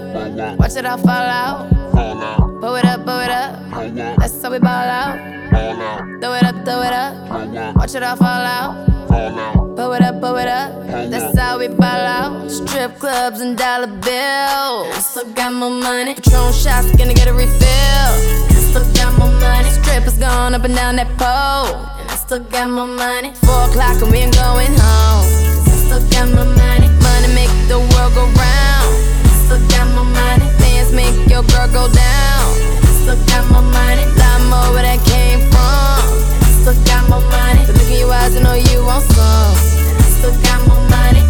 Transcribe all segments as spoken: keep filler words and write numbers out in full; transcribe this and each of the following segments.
Watch it all fall out. Blow it up, blow it up. That's how we ball out. Throw it up, throw it up. Watch it all fall out. Blow it up, blow it up. That's how we ball out. Strip clubs and dollar bills. Still got more money. Patron shots, gonna get a refill. Still got more money. Strippers going up and down that pole. And I still got more money. Four o'clock and we ain't going home. Cause I still got more money. Money make the world go round. Still got more money. Dance make your girl go down. Still got more money. Lot more where that came from. Still got more money. So look in your eyes and know you want some. Still got more money.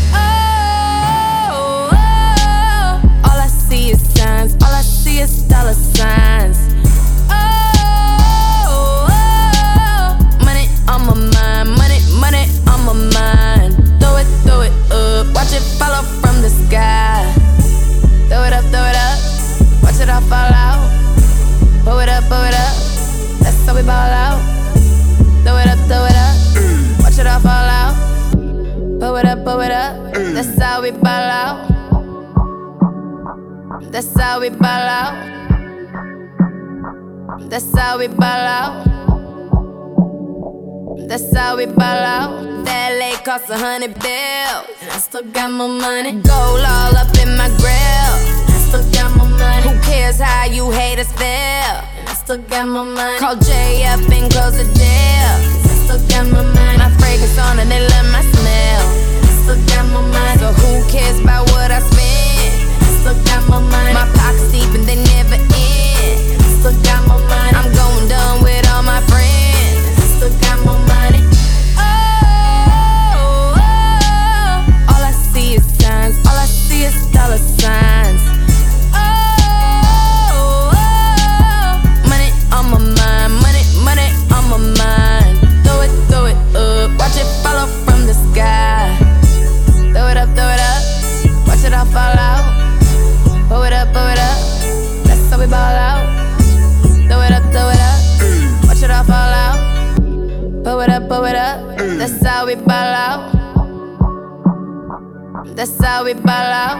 Oh, oh, all I see is signs. All I see is dollar signs. Oh, oh, money on my mind. Money, money on my mind. Throw it, throw it up. Watch it fall off from the sky. Throw it up, throw it up. Watch it all fall out. Blow it up, blow it up. That's how we ball out. Throw it up, throw it up. Watch it all fall out. Blow it up, blow it up. That's how we ball out. That's how we ball out. That's how we ball out. That's how we ball out. That L A cost a hundred bills. And I still got more money. Gold all up in my grill. Still got more money. Who cares how you haters feel? And I still got more money. Call Jay up and close the deal. Cause I still got more money. My fragrance on and they love my smell. And I still got more money. So who cares about what I spend? And I still got more money. My pockets deep and they never end. And I still got more money. I'm going dumb with all my friends. And I still got more money. Oh, oh, all I see is signs. All I see is dollar signs. Watch it fall off from the sky. Throw it up, throw it up. Watch it all fall out. Blow it up, blow it up. That's how we ball out. Throw it up, throw it up. Watch it all fall out. Blow it up, blow it up. That's how we ball out. That's how we ball out.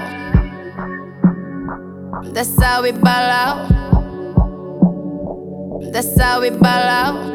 That's how we ball out. That's how we ball out.